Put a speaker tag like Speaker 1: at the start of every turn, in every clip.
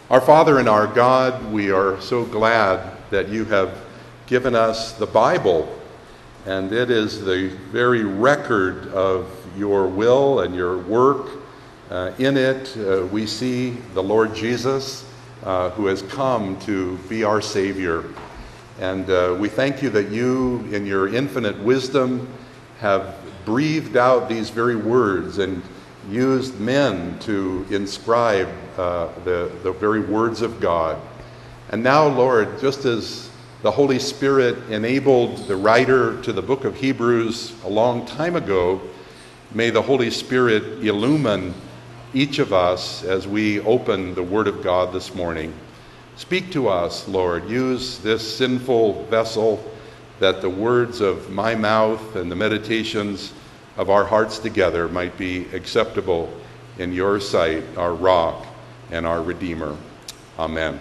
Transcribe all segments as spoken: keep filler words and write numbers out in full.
Speaker 1: Our Father and our God, we are so glad that you have given us the Bible, and it is the very record of your will and your work. Uh, in it, uh, we see the Lord Jesus, uh, who has come to be our Savior. And uh, we thank you that you, in your infinite wisdom, have breathed out these very words and used men to inscribe uh, the, the very words of God. And now, Lord, just as the Holy Spirit enabled the writer to the book of Hebrews a long time ago, may the Holy Spirit illumine each of us as we open the Word of God this morning. Speak to us, Lord. Use this sinful vessel, that the words of my mouth and the meditations of our hearts together might be acceptable in your sight, our rock and our Redeemer. Amen.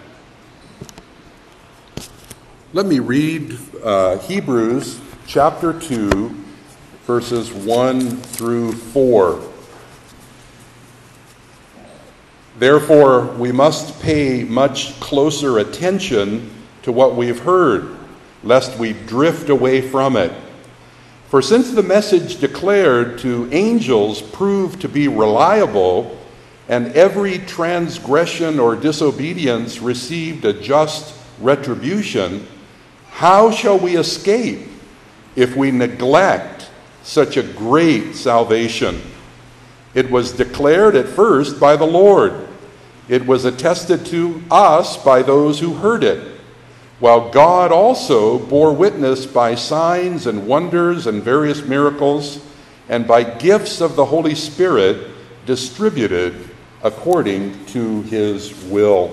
Speaker 1: Let me read uh, Hebrews chapter two, verses one through four. Therefore, we must pay much closer attention to what we've heard, lest we drift away from it. For since the message declared to angels proved to be reliable, and every transgression or disobedience received a just retribution, how shall we escape if we neglect such a great salvation? It was declared at first by the Lord. It was attested to us by those who heard it, while God also bore witness by signs and wonders and various miracles, and by gifts of the Holy Spirit distributed according to his will.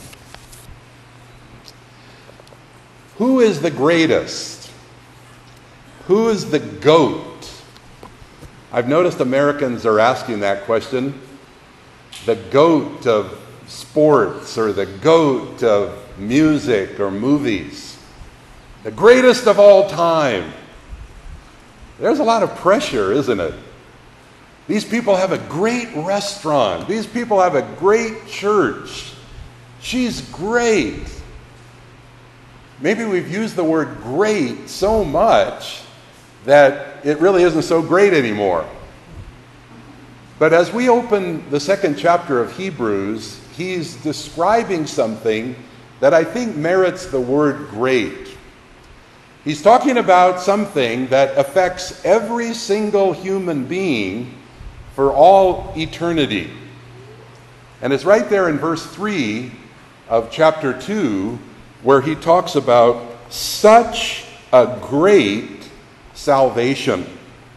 Speaker 1: Who is the greatest? Who is the GOAT? I've noticed Americans are asking that question. The GOAT of sports, or the GOAT of music or movies. The greatest of all time. There's a lot of pressure, isn't it? These people have a great restaurant. These people have a great church. She's great. Maybe we've used the word great so much that it really isn't so great anymore. But as we open the second chapter of Hebrews, he's describing something that I think merits the word great. He's talking about something that affects every single human being for all eternity. And it's right there in verse three of chapter two, where he talks about such a great salvation.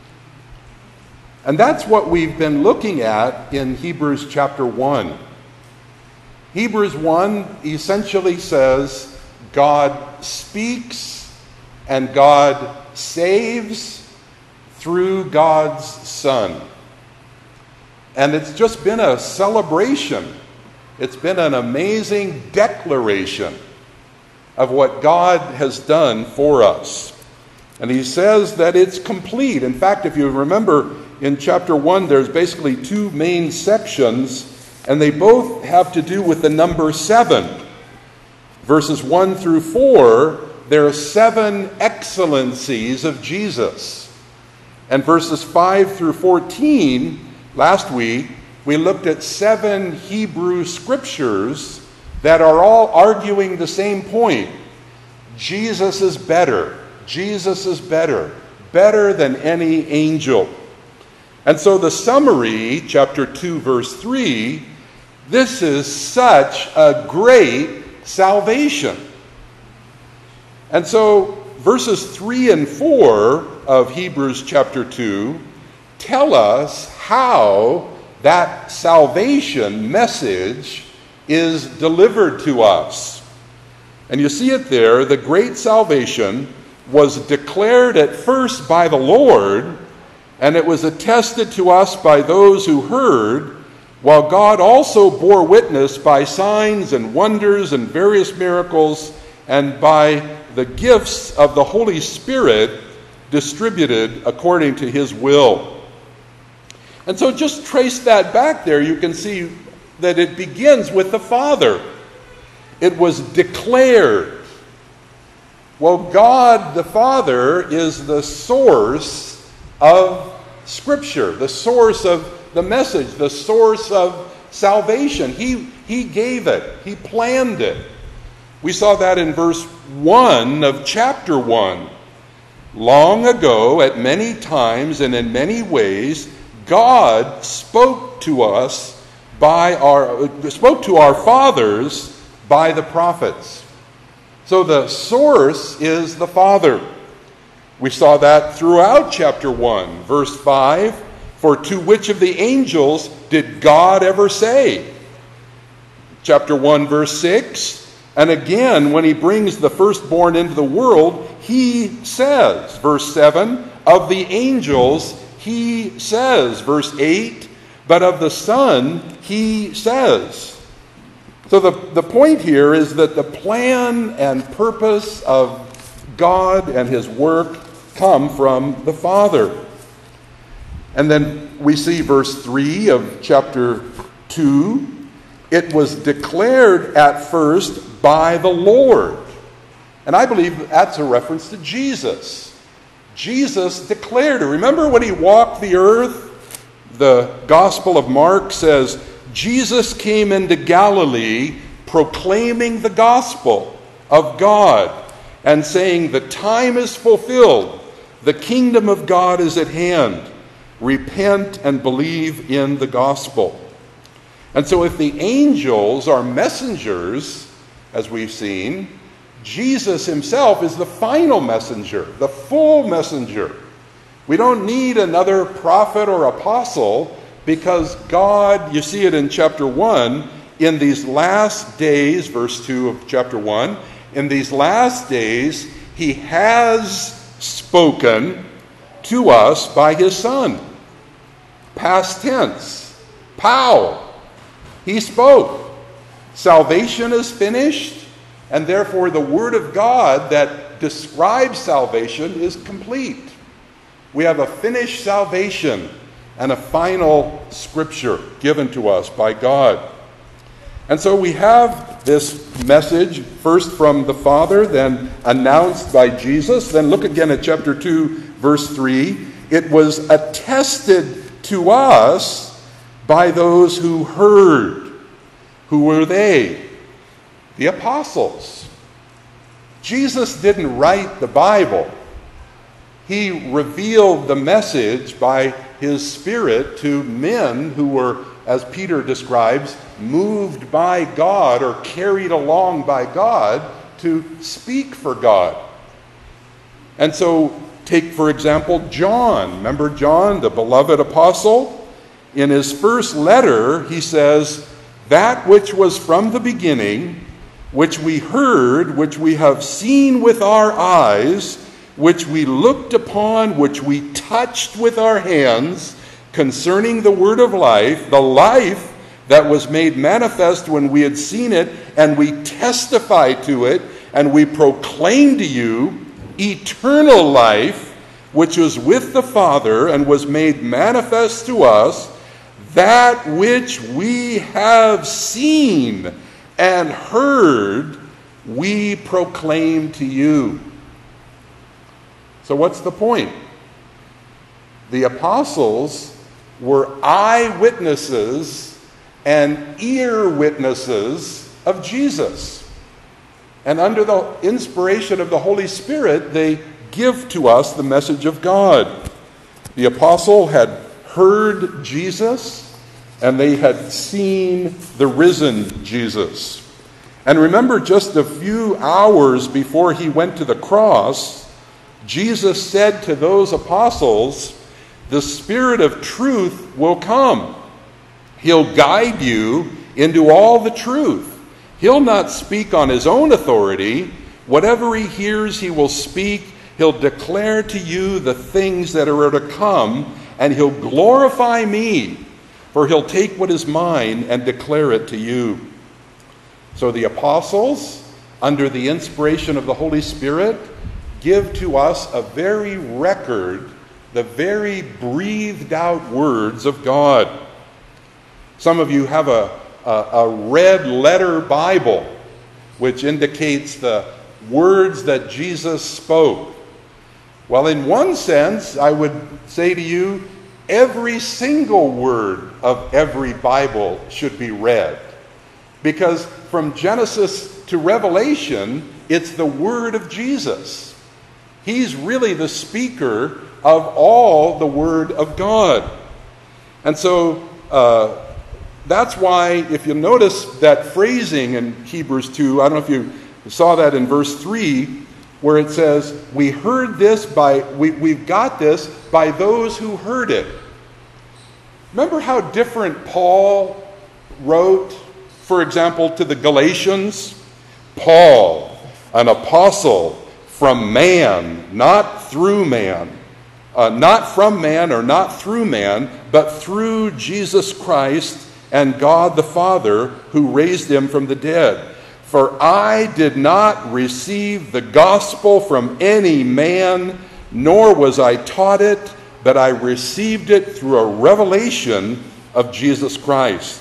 Speaker 1: And that's what we've been looking at in Hebrews chapter one. Hebrews one essentially says God speaks and God saves through God's Son. And it's just been a celebration. It's been an amazing declaration of what God has done for us. And he says that it's complete. In fact, if you remember in chapter one, there's basically two main sections, and they both have to do with the number seven. Verses one through four, there are seven excellencies of Jesus. And verses five through fourteen, last week, we looked at seven Hebrew scriptures that are all arguing the same point. Jesus is better. Jesus is better. Better than any angel. And so the summary, chapter two, verse three, this is such a great salvation. And so verses three and four of Hebrews chapter two tell us how that salvation message is delivered to us. And you see it there, the great salvation was declared at first by the Lord, and it was attested to us by those who heard, while God also bore witness by signs and wonders and various miracles, and by the gifts of the Holy Spirit distributed according to his will. And so just trace that back there. You can see that it begins with the Father. It was declared. Well, God the Father is the source of Scripture, the source of the message, the source of salvation. He, he gave it. He planned it. We saw that in verse one of chapter one. Long ago, at many times and in many ways, God spoke to us by our spoke to our fathers by the prophets. So the source is the Father. We saw that throughout chapter one, verse five. For to which of the angels did God ever say? Chapter one, verse six. And again, when he brings the firstborn into the world, he says, verse seven, of the angels, he says, verse eight, but of the Son, he says. So the, the point here is that the plan and purpose of God and his work come from the Father. And then we see verse three of chapter two. It was declared at first by the Lord. And I believe that's a reference to Jesus. Jesus declared it. Remember when he walked the earth? The Gospel of Mark says, Jesus came into Galilee proclaiming the gospel of God and saying, the time is fulfilled. The kingdom of God is at hand. Repent and believe in the gospel. And so if the angels are messengers, as we've seen, Jesus himself is the final messenger, the full messenger. We don't need another prophet or apostle because God, you see it in chapter one, in these last days, verse two of chapter one, in these last days, he has spoken to us by his Son. Past tense. Pow. He spoke. Salvation is finished, and therefore the Word of God that describes salvation is complete. We have a finished salvation and a final Scripture given to us by God. And so we have this message, first from the Father, then announced by Jesus. Then look again at chapter two, verse three. It was attested to us by those who heard. Who were they? The apostles. Jesus didn't write the Bible. He revealed the message by his Spirit to men who were, as Peter describes, moved by God or carried along by God to speak for God. And so, take for example John. Remember John, the beloved apostle? In his first letter, he says, that which was from the beginning, which we heard, which we have seen with our eyes, which we looked upon, which we touched with our hands, concerning the word of life, the life that was made manifest when we had seen it, and we testify to it, and we proclaim to you eternal life, which was with the Father and was made manifest to us. That which we have seen and heard, we proclaim to you. So what's the point? The apostles were eyewitnesses and ear witnesses of Jesus. And under the inspiration of the Holy Spirit, they give to us the message of God. The apostle had heard Jesus, and they had seen the risen Jesus. And remember, just a few hours before he went to the cross, Jesus said to those apostles, the Spirit of truth will come. He'll guide you into all the truth. He'll not speak on his own authority. Whatever he hears, he will speak. He'll declare to you the things that are to come, and he'll glorify me, for he'll take what is mine and declare it to you. So the apostles, under the inspiration of the Holy Spirit, give to us a very record, the very breathed out words of God. Some of you have a, a, a red letter Bible. which indicates the words that Jesus spoke. Well, in one sense, I would say to you, every single word of every Bible should be read. Because from Genesis to Revelation, it's the word of Jesus. He's really the speaker of all the word of God. And so uh, that's why, if you notice that phrasing in Hebrews two, I don't know if you saw that in verse three, where it says, we heard this by, we, we've got this by those who heard it. Remember how different Paul wrote, for example, to the Galatians? Paul, an apostle from man, not through man. Uh, not from man or not through man, but through Jesus Christ and God the Father who raised him from the dead. For I did not receive the gospel from any man, nor was I taught it, but I received it through a revelation of Jesus Christ.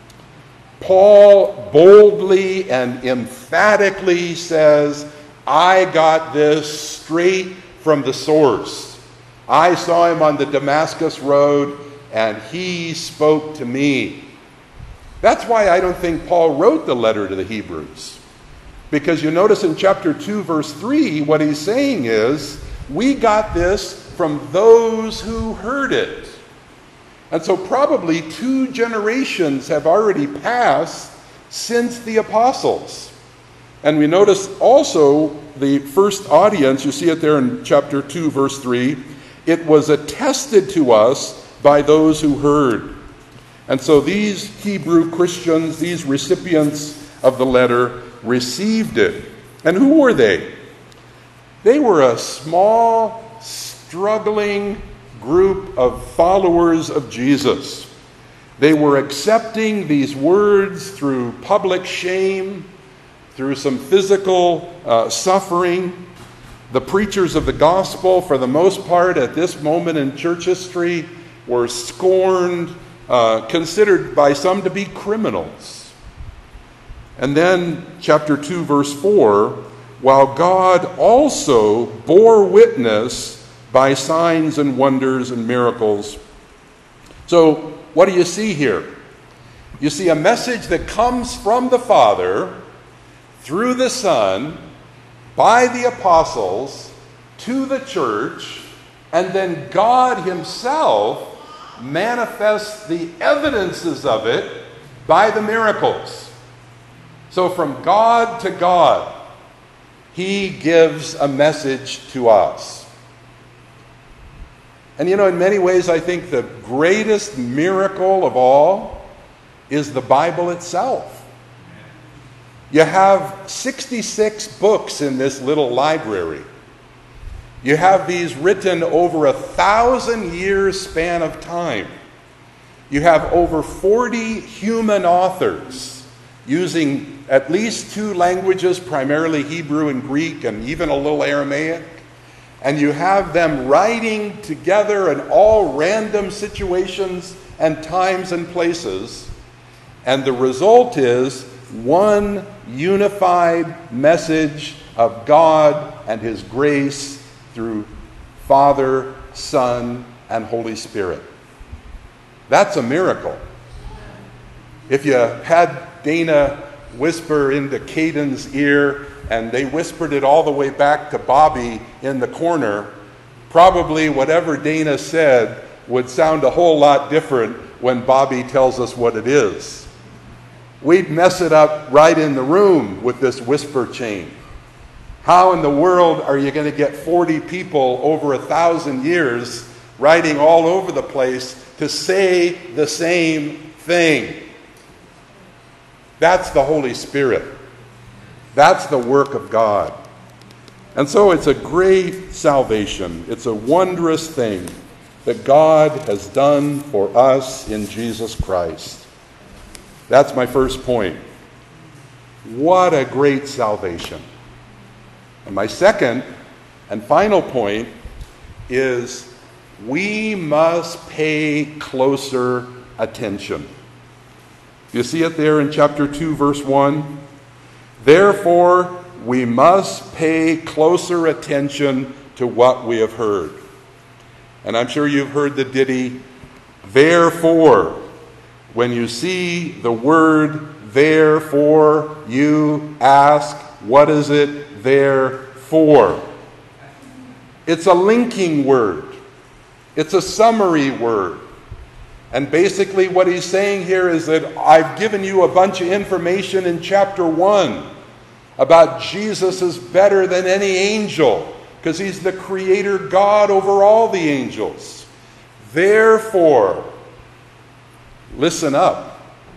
Speaker 1: Paul boldly and emphatically says, I got this straight from the source. I saw him on the Damascus road, and he spoke to me. That's why I don't think Paul wrote the letter to the Hebrews. Because you notice in chapter two, verse three, what he's saying is, we got this from those who heard it. And so probably two generations have already passed since the apostles. And we notice also the first audience, you see it there in chapter two, verse three, it was attested to us by those who heard. And so these Hebrew Christians, these recipients of the letter, received it. And who were they? They were a small, struggling group of followers of Jesus. They were accepting these words through public shame, through some physical uh, suffering. The preachers of the gospel, for the most part, at this moment in church history, were scorned, uh, considered by some to be criminals. And then, chapter two, verse four, while God also bore witness by signs and wonders and miracles. So, what do you see here? You see a message that comes from the Father, through the Son, by the apostles, to the church, and then God himself manifests the evidences of it by the miracles. So from God to God, he gives a message to us. And you know, in many ways, I think the greatest miracle of all is the Bible itself. You have sixty-six books in this little library. You have these written over a thousand years span of time. You have over forty human authors using at least two languages, primarily Hebrew and Greek, and even a little Aramaic. And you have them writing together in all random situations and times and places. And the result is one unified message of God and his grace through Father, Son, and Holy Spirit. That's a miracle. If you had Dana whisper into Caden's ear, and they whispered it all the way back to Bobby in the corner, probably whatever Dana said would sound a whole lot different when Bobby tells us what it is. We'd mess it up right in the room with this whisper chain. How in the world are you going to get forty people over a thousand years writing all over the place to say the same thing? That's the Holy Spirit. That's the work of God. And so it's a great salvation. It's a wondrous thing that God has done for us in Jesus Christ. That's my first point. What a great salvation. And my second and final point is we must pay closer attention. You see it there in chapter two, verse one? Therefore, we must pay closer attention to what we have heard. And I'm sure you've heard the ditty, therefore. When you see the word therefore, you ask, what is it there for? It's a linking word. It's a summary word. And basically what he's saying here is that I've given you a bunch of information in chapter one about Jesus is better than any angel because he's the creator God over all the angels. Therefore, listen up.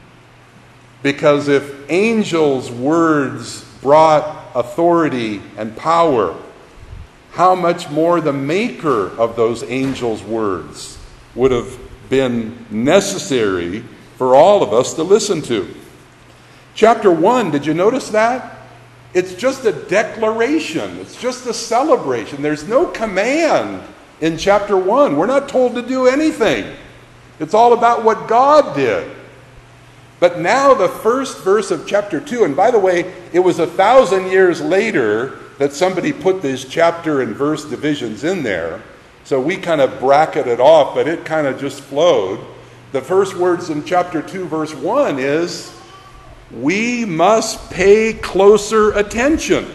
Speaker 1: Because if angels' words brought authority and power, how much more the maker of those angels' words would have been necessary for all of us to listen to. Chapter one, did you notice that? It's just a declaration. It's just a celebration. There's no command in chapter one. We're not told to do anything. It's all about what God did. But now the first verse of chapter two, and by the way, it was a thousand years later that somebody put these chapter and verse divisions in there. So we kind of bracketed off, but it kind of just flowed. The first words in chapter two, verse one is, we must pay closer attention.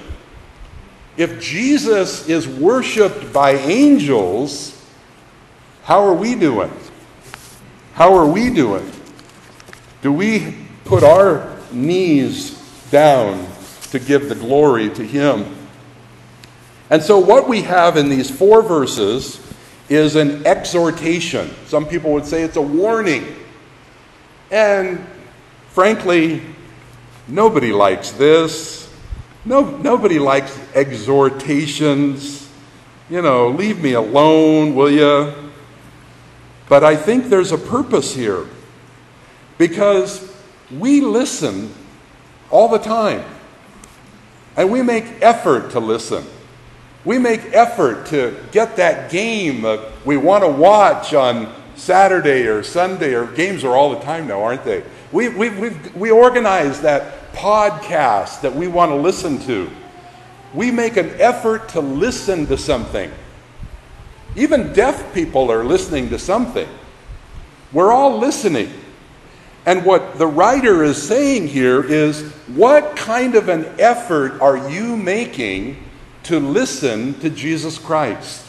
Speaker 1: If Jesus is worshipped by angels, how are we doing? How are we doing? Do we put our knees down to give the glory to him? And so what we have in these four verses is an exhortation. Some people would say it's a warning. And frankly, nobody likes this. No, nobody likes exhortations. You know, leave me alone, will you? But I think there's a purpose here. Because we listen all the time. And we make effort to listen. We make effort to get that game that we want to watch on Saturday or Sunday, or games are all the time now, aren't they? We we we we organize that podcast that we want to listen to. We make an effort to listen to something. Even deaf people are listening to something. We're all listening. And what the writer is saying here is, what kind of an effort are you making to listen to Jesus Christ?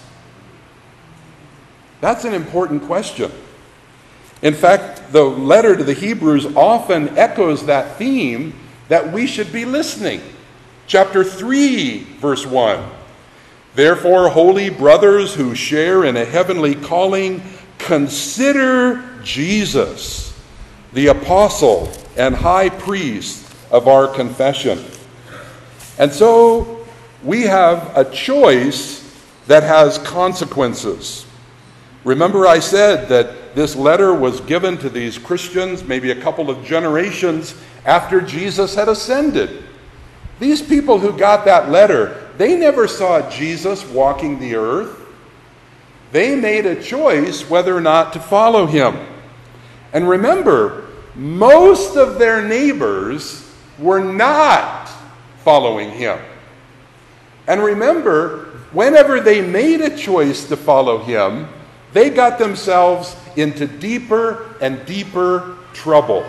Speaker 1: That's an important question. In fact, the letter to the Hebrews often echoes that theme that we should be listening. Chapter three, verse one. Therefore, holy brothers who share in a heavenly calling, consider Jesus, the apostle and high priest of our confession. And so, we have a choice that has consequences. Remember I said that this letter was given to these Christians maybe a couple of generations after Jesus had ascended. These people who got that letter, they never saw Jesus walking the earth. They made a choice whether or not to follow him. And remember, most of their neighbors were not following him. And remember, whenever they made a choice to follow him, they got themselves into deeper and deeper trouble.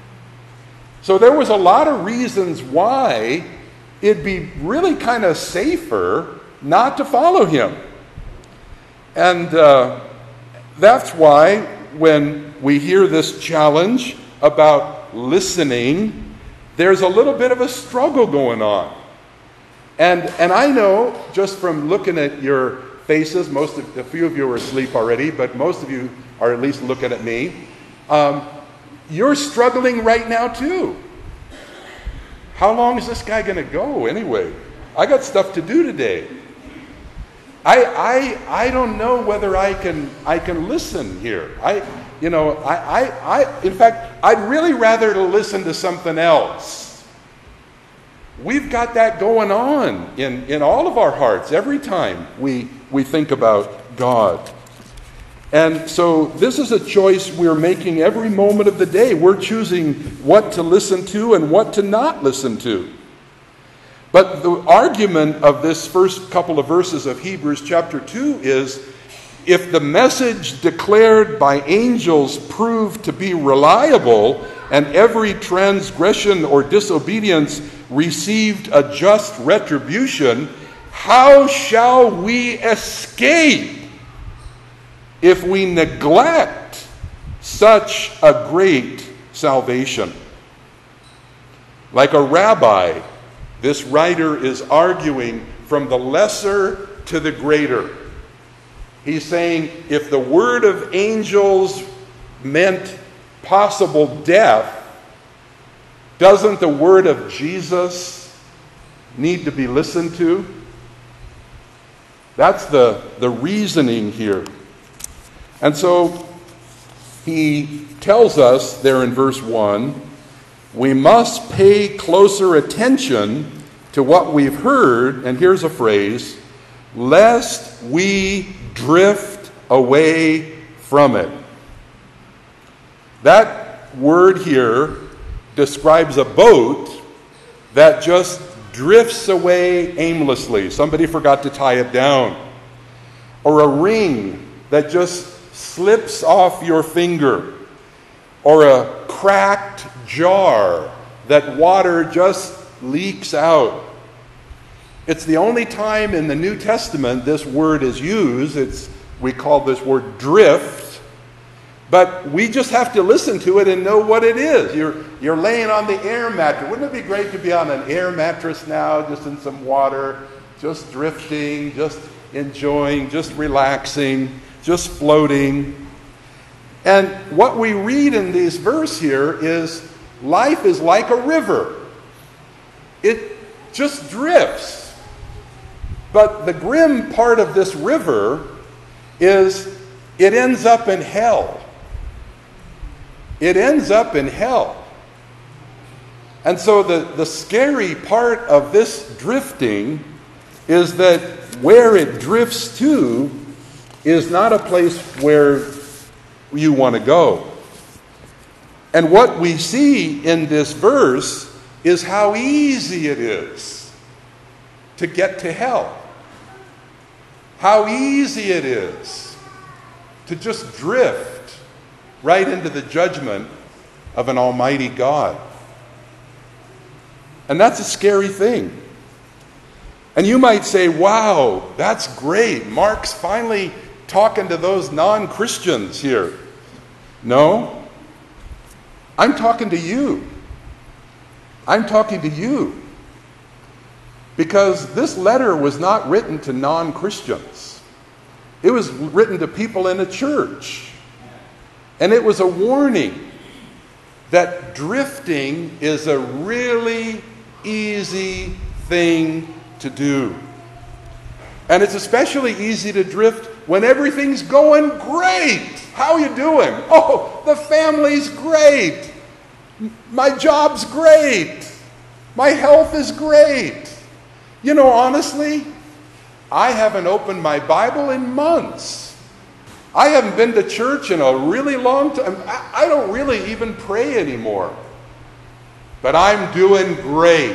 Speaker 1: So there was a lot of reasons why it'd be really kind of safer not to follow him. And uh, that's why when we hear this challenge about listening, there's a little bit of a struggle going on. And and I know, just from looking at your faces, most of, a few of you are asleep already, but most of you are at least looking at me. Um, you're struggling right now too. How long is this guy going to go anyway? I got stuff to do today. I I I don't know whether I can I can listen here. I you know I I, I in fact I'd really rather to listen to something else. We've got that going on in, in all of our hearts every time we, we think about God. And so this is a choice we're making every moment of the day. We're choosing what to listen to and what to not listen to. But the argument of this first couple of verses of Hebrews chapter two is, if the message declared by angels proved to be reliable, and every transgression or disobedience received a just retribution, how shall we escape if we neglect such a great salvation? Like a rabbi, this writer is arguing from the lesser to the greater. He's saying if the word of angels meant possible death, doesn't the word of Jesus need to be listened to? That's the, the reasoning here. And so he tells us there in verse one, we must pay closer attention to what we've heard, and here's a phrase, lest we drift away from it. That word here describes a boat that just drifts away aimlessly. Somebody forgot to tie it down. Or a ring that just slips off your finger. Or a cracked jar that water just leaks out. It's the only time in the New Testament this word is used. It's, we call this word drift. But we just have to listen to it and know what it is. You're, you're laying on the air mattress. Wouldn't it be great to be on an air mattress now, just in some water, just drifting, just enjoying, just relaxing, just floating? And what we read in this verse here is life is like a river. It just drifts. But the grim part of this river is it ends up in hell. It ends up in hell. And so the, the scary part of this drifting is that where it drifts to is not a place where you want to go. And what we see in this verse is how easy it is to get to hell. How easy it is to just drift right into the judgment of an almighty God. And that's a scary thing. And you might say, wow, that's great. Mark's finally talking to those non-Christians here. No, I'm talking to you. I'm talking to you. Because this letter was not written to non-Christians. It was written to people in a church. And it was a warning that drifting is a really easy thing to do. And it's especially easy to drift when everything's going great. How are you doing? Oh, the family's great. My job's great. My health is great. You know, honestly, I haven't opened my Bible in months. I haven't been to church in a really long time. I don't really even pray anymore. But I'm doing great.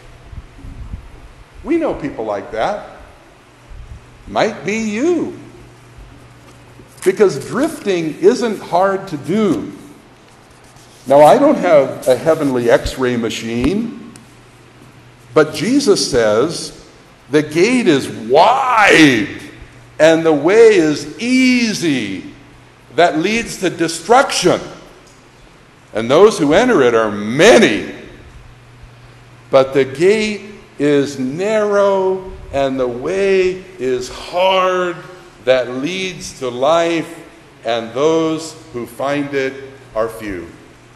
Speaker 1: We know people like that. Might be you. Because drifting isn't hard to do. Now, I don't have a heavenly x-ray machine, but Jesus says the gate is wide and the way is easy that leads to destruction. And those who enter it are many. But the gate is narrow and the way is hard that leads to life, and those who find it are few.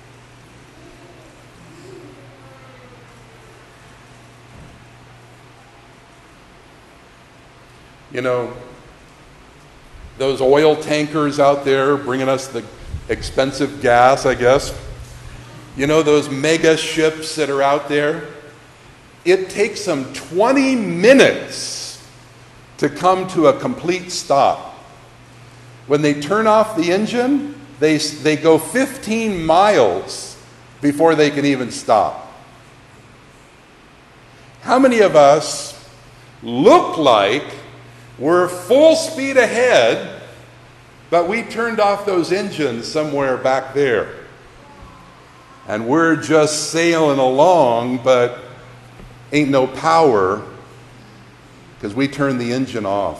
Speaker 1: You know, those oil tankers out there bringing us the expensive gas, I guess. You know, those mega ships that are out there. It takes them twenty minutes to come to a complete stop. When they turn off the engine, they, they go fifteen miles before they can even stop. How many of us look like we're full speed ahead, but we turned off those engines somewhere back there? And we're just sailing along, but ain't no power because we turned the engine off.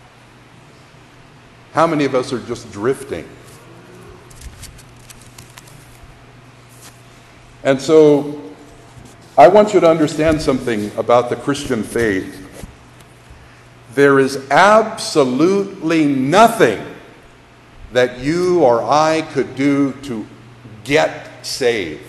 Speaker 1: How many of us are just drifting? And so I want you to understand something about the Christian faith. There is absolutely nothing that you or I could do to get saved.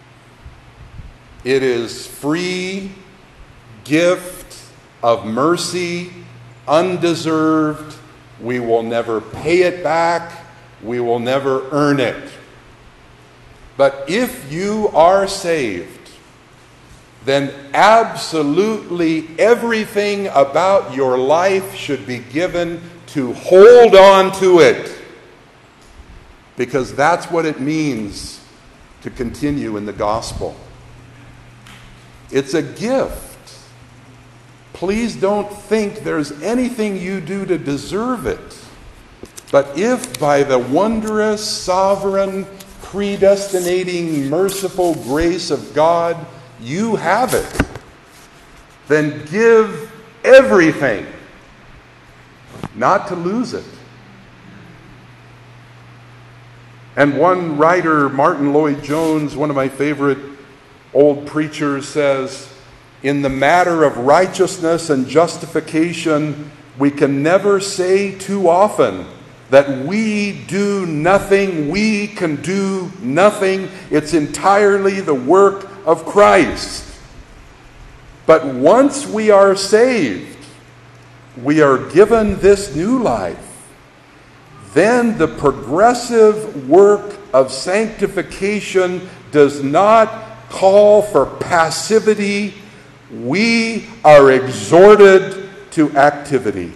Speaker 1: It is free gift of mercy, undeserved. We will never pay it back. We will never earn it. But if you are saved, then absolutely everything about your life should be given to hold on to it. Because that's what it means to continue in the gospel. It's a gift. Please don't think there's anything you do to deserve it. But if by the wondrous, sovereign, predestinating, merciful grace of God you have it, then give everything, not to lose it. And one writer, Martin Lloyd-Jones, one of my favorite old preachers, says, in the matter of righteousness and justification, we can never say too often that we do nothing, we can do nothing. It's entirely the work of Christ. But once we are saved, we are given this new life. Then the progressive work of sanctification does not call for passivity. We are exhorted to activity.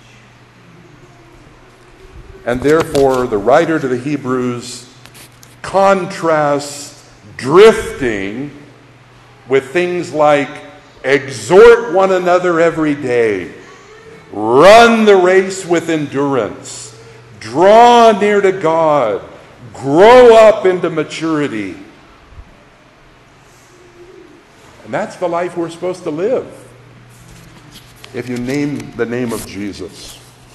Speaker 1: And therefore, the writer to the Hebrews contrasts drifting with things like exhort one another every day, run the race with endurance, draw near to God, grow up into maturity. And that's the life we're supposed to live if you name the name of Jesus.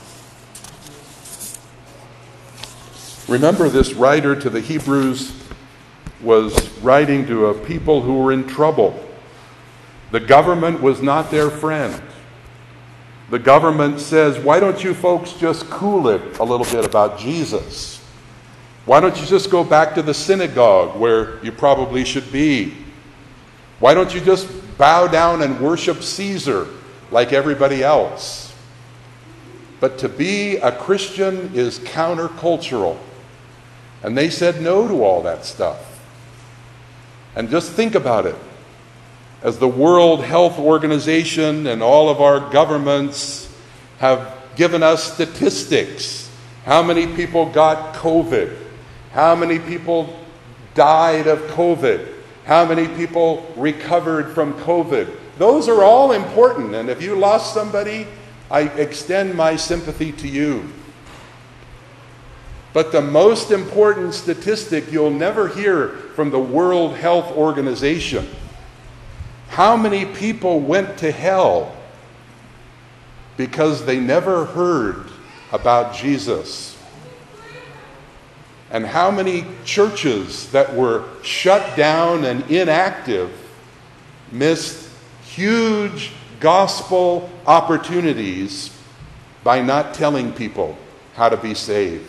Speaker 1: Remember, this writer to the Hebrews was writing to a people who were in trouble. The government was not their friend. The government says, why don't you folks just cool it a little bit about Jesus? Why don't you just go back to the synagogue where you probably should be? Why don't you just bow down and worship Caesar like everybody else? But to be a Christian is countercultural. And they said no to all that stuff. And just think about it. As the World Health Organization and all of our governments have given us statistics, how many people got COVID, how many people died of COVID, how many people recovered from COVID. Those are all important, and if you lost somebody, I extend my sympathy to you. But the most important statistic you'll never hear from the World Health Organization: how many people went to hell because they never heard about Jesus? And how many churches that were shut down and inactive missed huge gospel opportunities by not telling people how to be saved?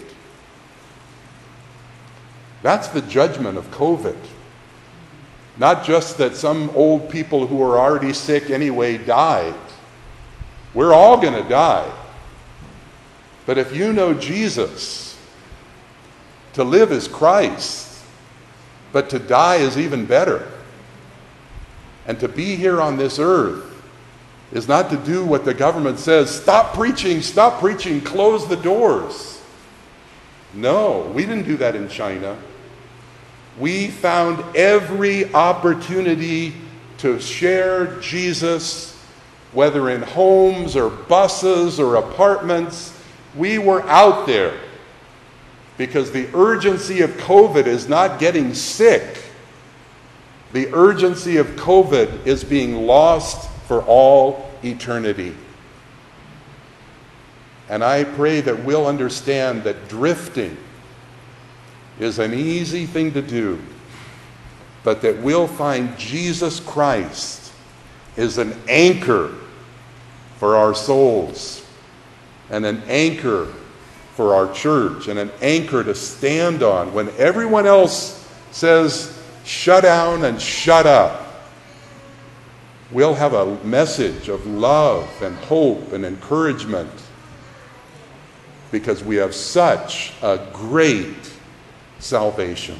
Speaker 1: That's the judgment of COVID. Not just that some old people who are already sick anyway died. We're all going to die. But if you know Jesus, to live is Christ, but to die is even better. And to be here on this earth is not to do what the government says, stop preaching, stop preaching, close the doors. No, we didn't do that in China. We found every opportunity to share Jesus, whether in homes or buses or apartments. We were out there because the urgency of COVID is not getting sick. The urgency of COVID is being lost for all eternity. And I pray that we'll understand that drifting is an easy thing to do, but that we'll find Jesus Christ is an anchor for our souls, and an anchor for our church, and an anchor to stand on when everyone else says, shut down and shut up. We'll have a message of love and hope and encouragement because we have such a great salvation.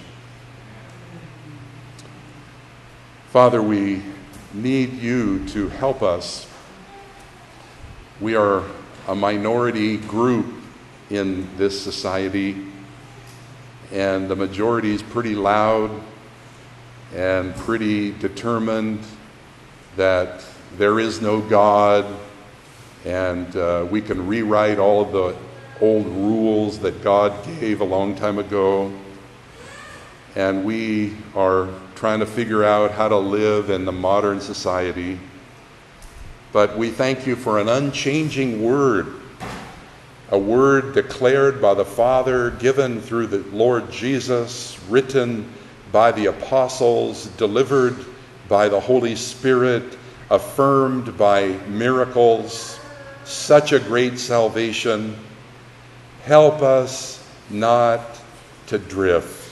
Speaker 1: Father, we need you to help us. We are a minority group in this society, and the majority is pretty loud and pretty determined that there is no God, and uh, we can rewrite all of the old rules that God gave a long time ago. And we are trying to figure out how to live in the modern society. But we thank you for an unchanging word, a word declared by the Father, given through the Lord Jesus, written by the apostles, delivered by the Holy Spirit, affirmed by miracles. Such a great salvation. Help us not to drift.